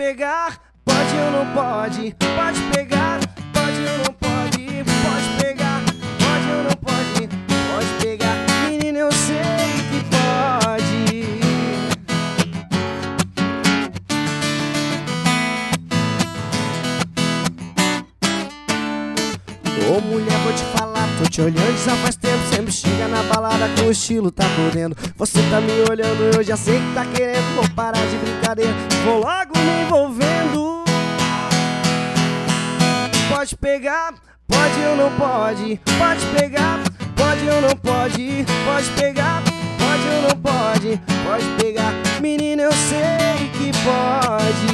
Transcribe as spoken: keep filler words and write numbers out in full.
pegar, pode ou não pode. Pode pegar, pode ou não pode. Pode pegar, pode ou não pode. Pode pegar, menina, eu sei que pode. Ô mulher, vou te falar, tô te olhando já faz tempo. Sempre chega na balada com o estilo, tá podendo. Você tá me olhando, eu já sei que tá querendo. Vou parar de brincadeira, vou logo me envolvendo. Pode pegar, pode ou não pode. Pode pegar, pode ou não pode. Pode pegar, pode ou não pode. Pode pegar, menina, eu sei que pode.